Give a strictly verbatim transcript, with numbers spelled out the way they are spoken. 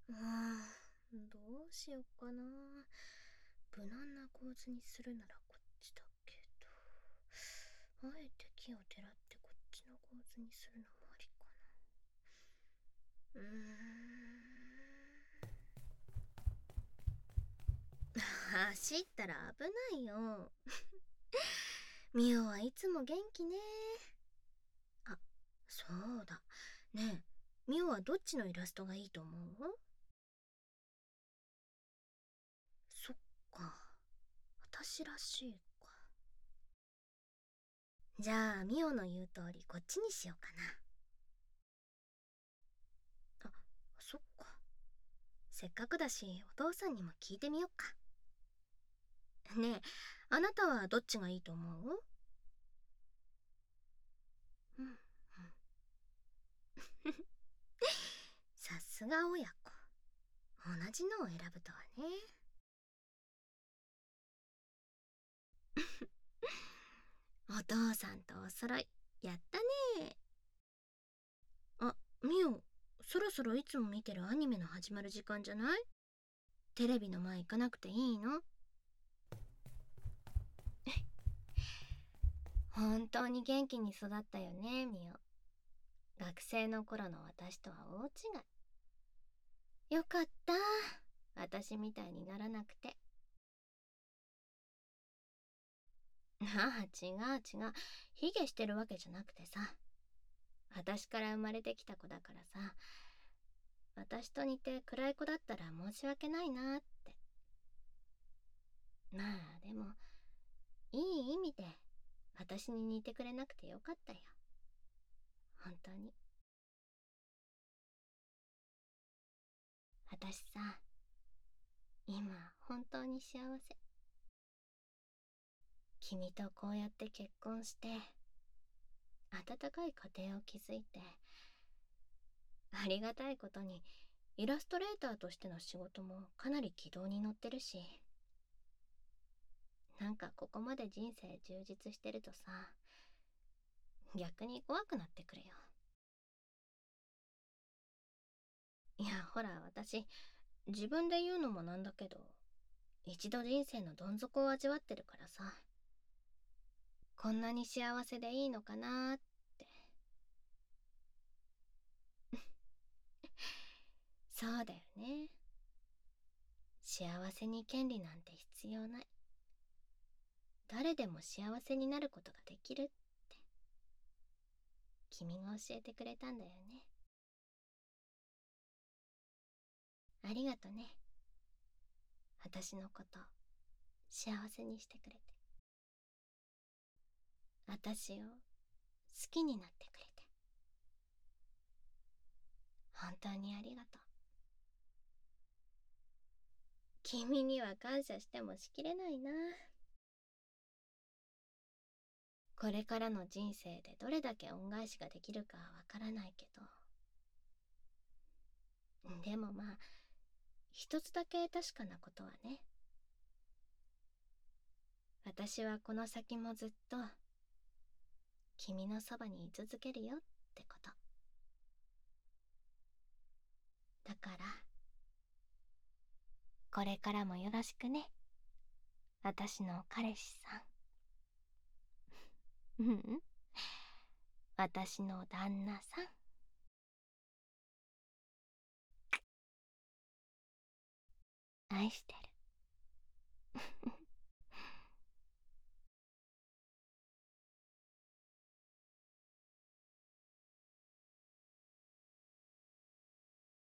うーん、どうしよっかな。無難な構図にするならこっちだけど、あえて木をてらってこっちの構図にするのもありかな。うーん。走ったら危ないよ。ミオはいつも元気ね。あ、そうだ。ねえ、ミオはどっちのイラストがいいと思う？そっか。私らしいか。じゃあ、ミオの言う通りこっちにしようかな。あ、そっか。せっかくだし、お父さんにも聞いてみよっか。ねえ、あなたはどっちがいいと思う？うん、うん。さすが親子。同じのを選ぶとはね。お父さんとお揃い。やったね。あ、ミオ、そろそろいつも見てるアニメの始まる時間じゃない？テレビの前行かなくていいの？本当に元気に育ったよね、ミオ。学生の頃の私とは大違い。よかった。私みたいにならなくて。ああ、違う違う。卑下してるわけじゃなくてさ。私から生まれてきた子だからさ。私と似て暗い子だったら申し訳ないなって。まあでも、いい意味で私に似てくれなくてよかったよ。本当に。私さ、今本当に幸せ。君とこうやって結婚して温かい家庭を築いて、ありがたいことにイラストレーターとしての仕事もかなり軌道に乗ってるし、なんかここまで人生充実してるとさ、逆に怖くなってくるよ。いやほら、私自分で言うのもなんだけど、一度人生のどん底を味わってるからさ、こんなに幸せでいいのかなーって。そうだよね。幸せに権利なんて必要ない。誰でも幸せになることができるって君が教えてくれたんだよね。ありがとね。私のこと幸せにしてくれて、私を好きになってくれて、本当にありがとう。君には感謝してもしきれないな。これからの人生でどれだけ恩返しができるかはわからないけど、でもまあ一つだけ確かなことはね、私はこの先もずっと君のそばに居続けるよってこと。だからこれからもよろしくね、私の彼氏さん。うんうん、私の旦那さん。愛してる。